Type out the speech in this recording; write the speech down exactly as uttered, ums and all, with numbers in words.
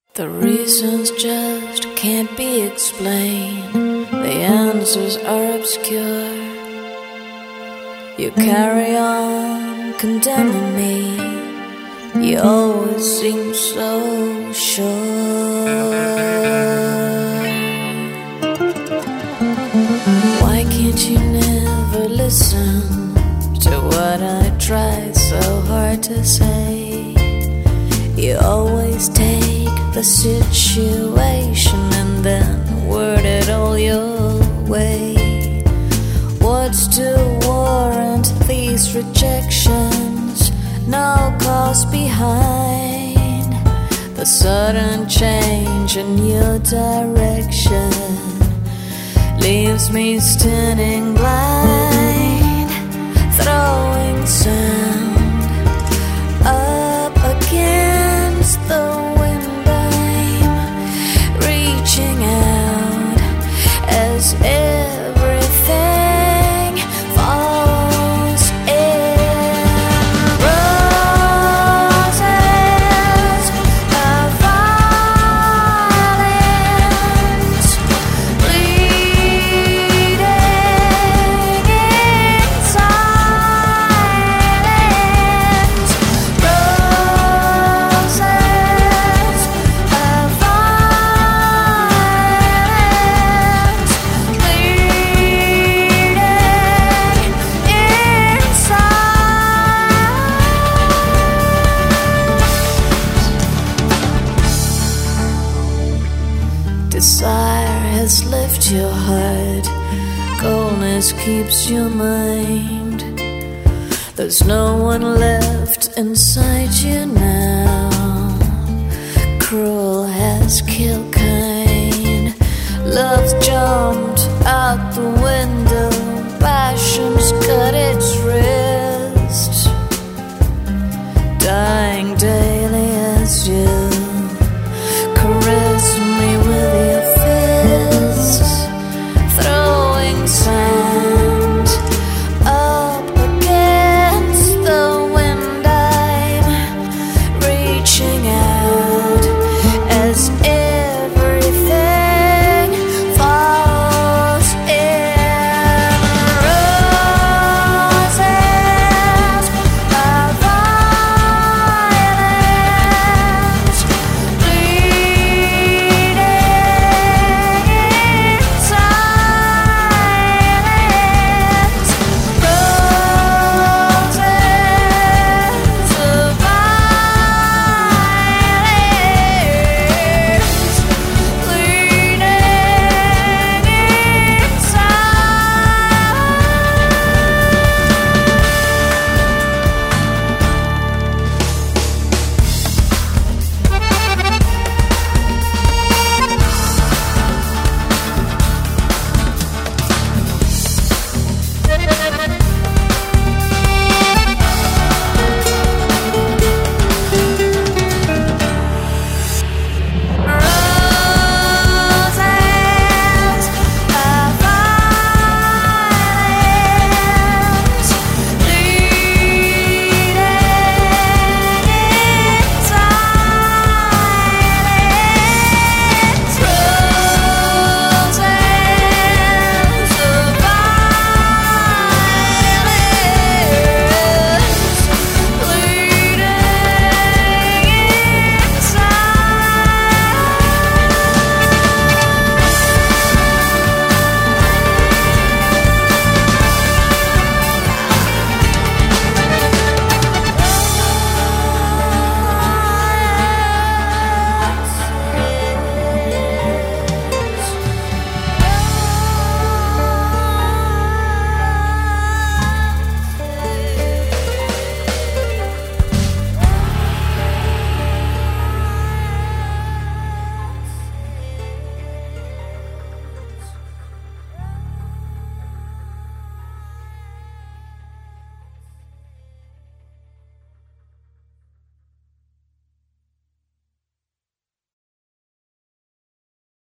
The reasons just can't be explained. The answers are obscure. You carry on condemning me. You always seem so sure. Why can't you never listen to what I try so hard to say? You always take the situation and then word it all your way. What's to warrant these rejections? No cause behind the sudden change in your direction leaves me standing blind, throwing sound up against the windbeam, reaching out as everything falls in. Roses of violence bleeding in silence. Roses of violence bleeding in silence. Desire has left your heart. Coldness keeps your mind. There's no one left inside you now. Cruel has killed kind. Love's jumped out the window. Passion's cut its